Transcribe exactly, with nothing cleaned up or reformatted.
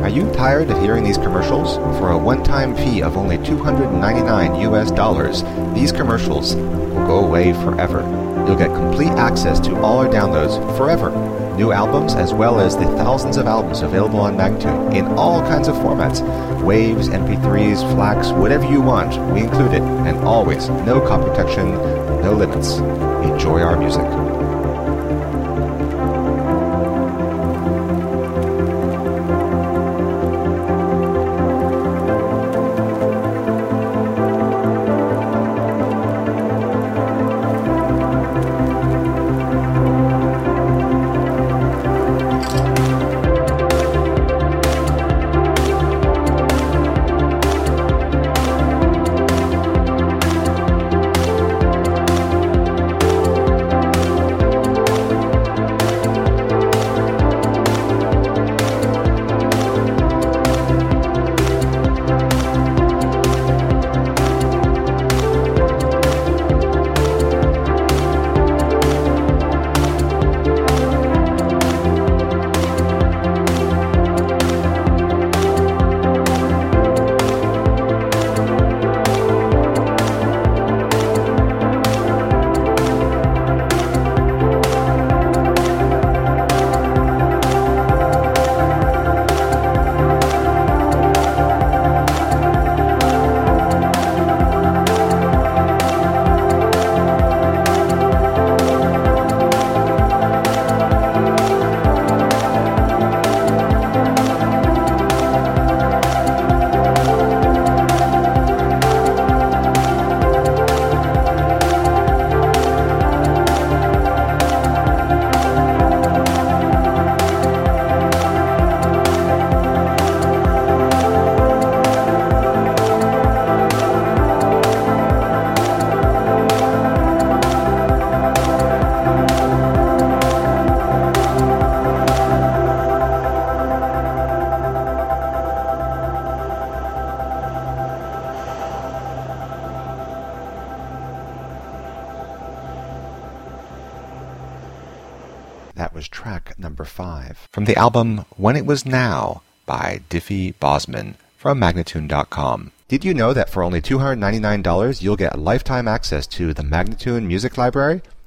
Are you tired of hearing these commercials? For a one-time fee of only two hundred ninety-nine U S dollars, these commercials will go away forever. You'll get complete access to all our downloads forever. New albums as well as the thousands of albums available on Magnatune in all kinds of formats. Waves, M P threes, FLACs, whatever you want, we include it. And always, no copy protection, no limits. Enjoy our music. That was track number five from the album When It Was Now by Diffie Bosman from Magnatune dot com. Did you know that for only two hundred ninety-nine dollars you'll get lifetime access to the Magnatune Music Library?